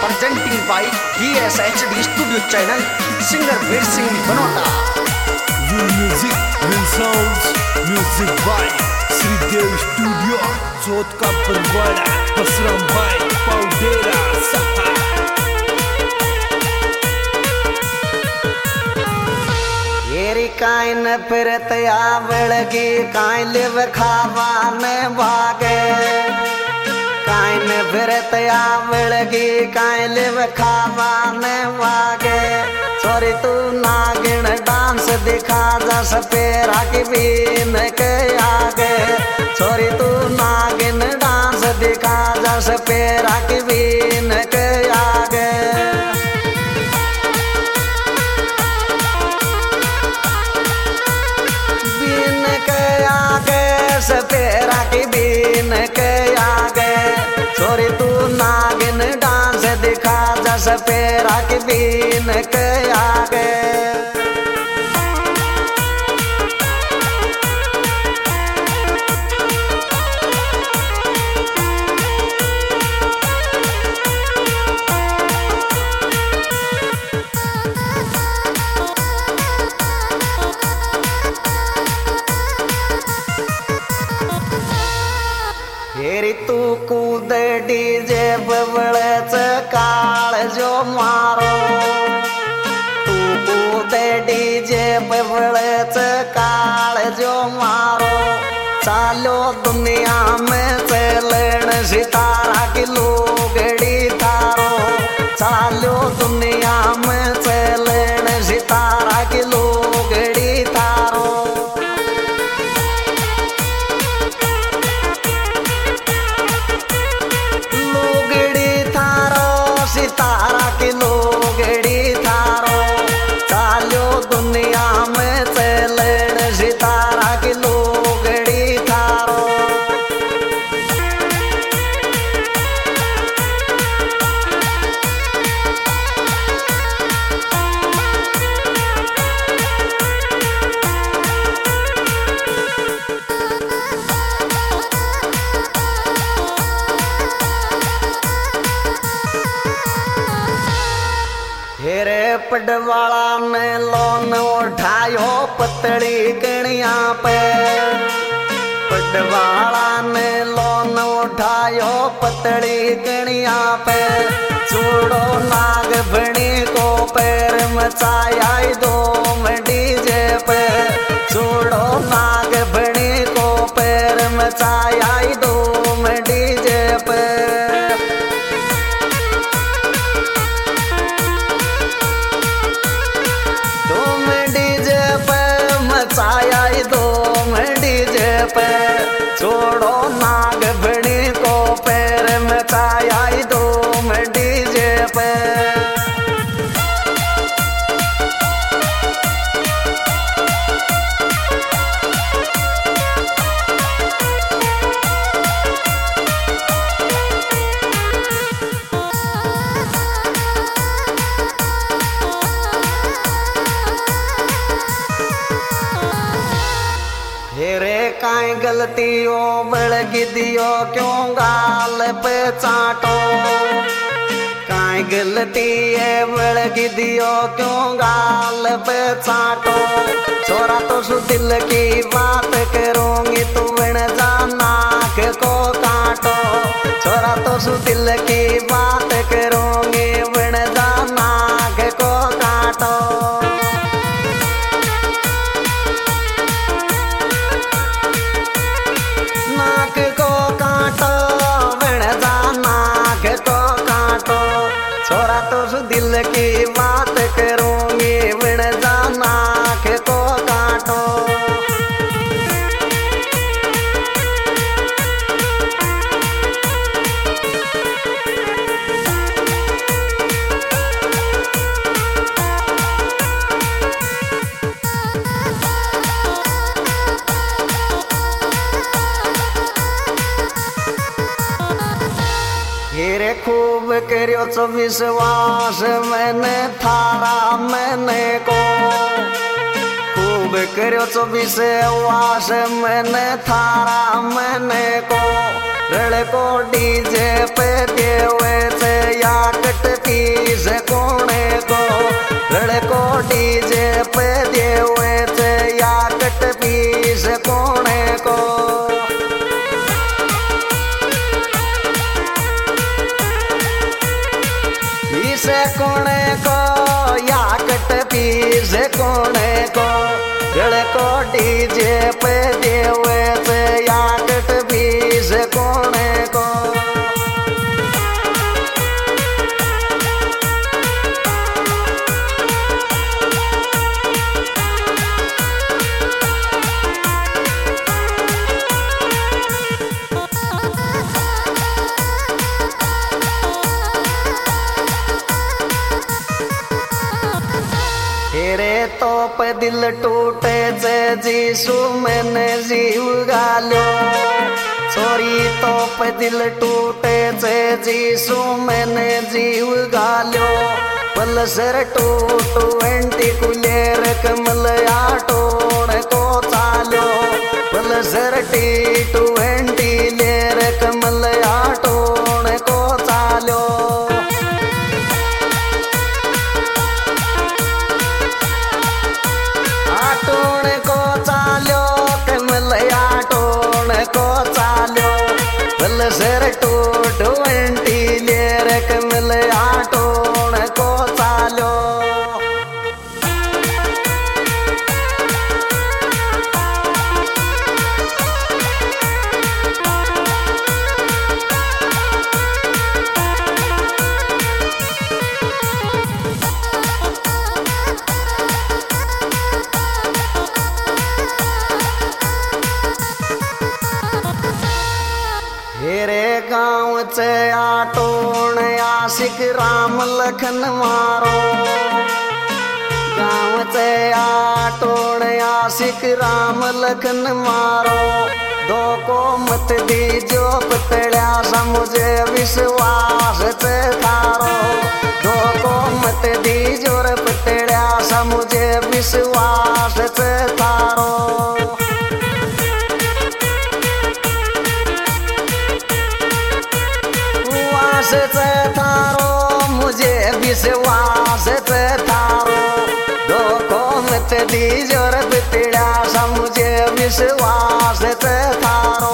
presenting by DSHD Studio Channel, singer Veer Singh Banota. Real music, real sounds, music by Sridev Studio, Jodh ka Parwada, Basram Bhai, Paudera, Saha. येरी काई न फिरत आवड़गी काई live खावा में भागे काई न फिरत आवड़गी काई लिव खावा में भागे छोरी तू नागिन डांस दिखा जा सपेरा की बीन के आगे छोरी तू नागिन डांस दिखा जा सपेरा की बीन के आगे सपेरा की बीन के आगे छोरी तू नागिन डांस दिखा जा सपेरा की बीन के आगे हेरी तू कूद डीजे बबड़च काल जो मारो तू कूद डीजे बबड़च काल जो मारो चालो दुनिया में चलन सितारा की लोगड़ी थारो चालो दुनिया में चलन सितारा की लोगड़ी थारो सितारा की लोगड़ी थारो चालो दुनिया में चलन सितारा की लोगड़ी थारो हेरे पडवाला ने लोन उठायो पतड़ी कणिया पे पडवाला ने लोन उठायो पतड़ी कणिया पे छोड़ो नाग भणी को पैर मचाया दो डीजे पे छोड़ो नाग भणी को पैर मचाया दो डीजे पे मचाया दो डीजे पे छोड़ो नाग भणी को पैर मचाया दो डीजे पे हेरे काई गलतियों बड़गी दियो क्यों गाल पे चाटो काई गलती है बड़गी दियो क्यों गाल पे चाटो छोरा तो सु दिल की बात करूंगी तू बन जा नाक को काटो छोरा तो सु दिल की बात करूंगी बन जा नाक को काटो नाक को काटो बन जा नाक को काटो छोरा तो सु दिल की बात करूंगी बन जा नाक को काटो हेरे खूब करियो तो विश्वास मैंने थारा मैंने को खूब करियो तो विश्वास मैंने थारा मैंने को रड़ को डीजे पे देवे से या कट से कोने को या कट पीसे कोने को दिल को डीजे पे देवे से या कट पीसे कोने को तेरे तो पे दिल टूटे जे जीसु मैंने जीव गालो सॉरी तो पे दिल टूटे जे जीसु मैंने जीव गालो पलसर टूटू एंटी कुलेर कमल आटोड़ को चालो पलसर टीटू एंटी लेर कमल आटोड़ को चालो आटोण को चालो कमल आटोण को चालो पलसर टूटू एंटी लेर कमल आटोण को चालो हेरे गाँव चे आटोण आशिक राम लखन मारो गाँव चे आटोण आशिक राम लखन मारो दो को मत दीजो पतड़ा सा मुझे विश्वास चे थारो दो को मत दीजो रे पतड़ा सा मुझे विश्वास चे थारो से थारो मुझे विश्वास से थारो दो को मत दीजो रे बितड़ा सा मुझे विश्वास से थारो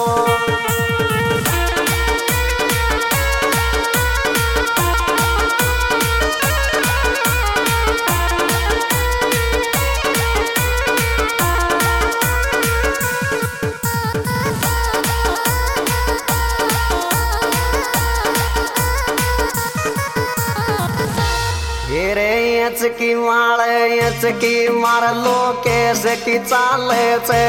की माळे की मारलो केस की चाले छे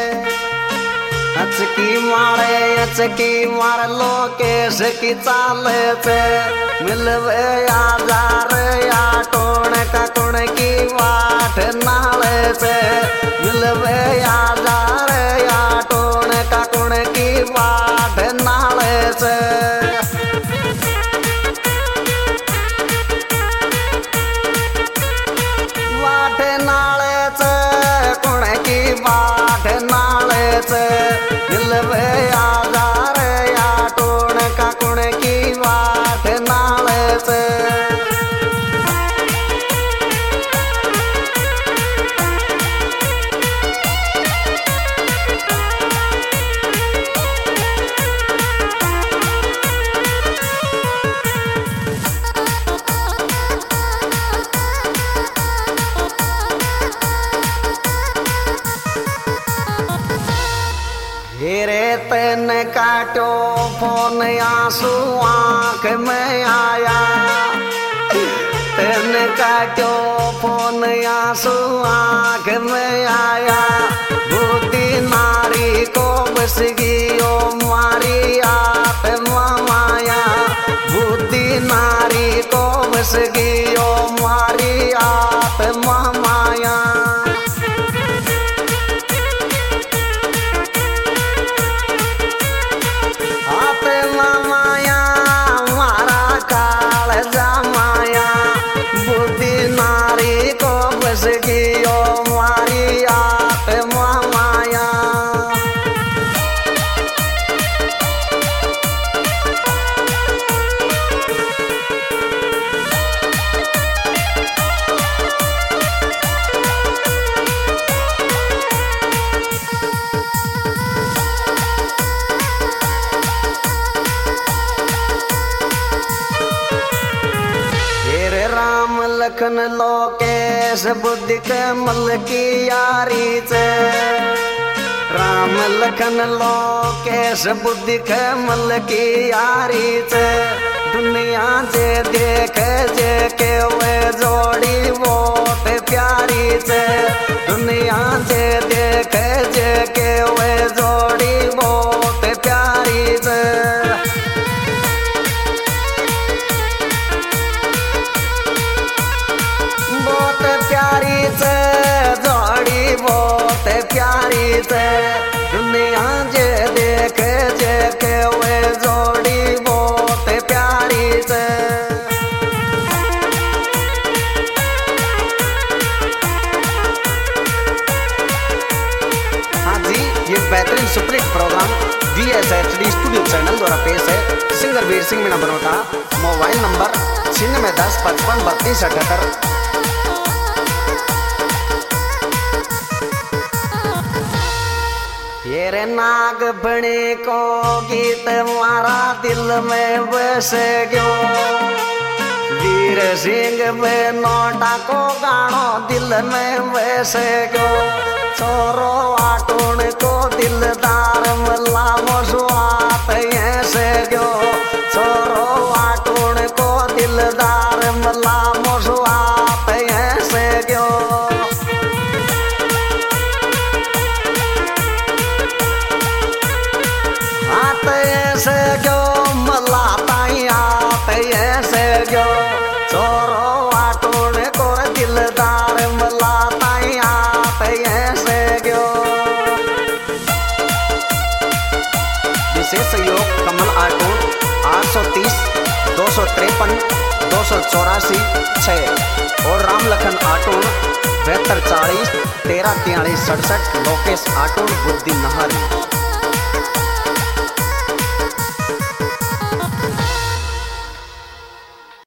की माळे की मारलो केस की चाले छे मिलवे आजार आटोण का कोण की वाट नाळे छे मिलवे आजार आटोण का कोण की वाट नाळे छे बाट नाले से मिलवे आधार आटोण का कुण की बाट नाले से हेरे तेन काटो फोन आंसू आंख में आया तेन काटो फोन आंसू आंख में आया बुद्धि नारी को बस गई ओ मारी आत्मा माया बुद्धि नारी को बस गई ओ मारी आत्मा माया माया मारा काल जा माया बुद्धि नारी को बस गई ओ मारी आत्मा माया राम लखन लोकेश बुद्धि कमल की यारी से राम लखन लोकेश बुद्धि कमल की यारी से दुनिया जे देख जे के वे जोड़ी बहुत प्यारी से दुनिया जे देख जे के वे जोड़ी बहुत प्यारी से बहुत प्यारी से जोड़ी बहुत प्यारी से दुनिया जे देख जे के वे जोड़ी बहुत प्यारी से। हाँ जी, ये बेहतरीन superhit programme VSHD studio channel द्वारा पेश है। Singer Veer Singh Meena Banota. Mobile number 9610553278। ये रे नाग बने को गीत मारा दिल में बस गयो वीर सिंह में नोटा को गानो दिल में बस गयो छोरो आटूण को दिलदार मल्ला मसुआत ऐसे गयो छोरो आटूण को दिलदार मल्ला मसुआत ऐसे गयो। ऐसे गयो मला ताई आत ऐसे गयो छोरो आटूण को दिलदार मला ताई आत ऐसे गयो। विशेष सहयोग कमल आटूण 830 253 284 6 और राम लखन आटूण 7240 1343 67 लोकेश आटूण बुद्धि नहर।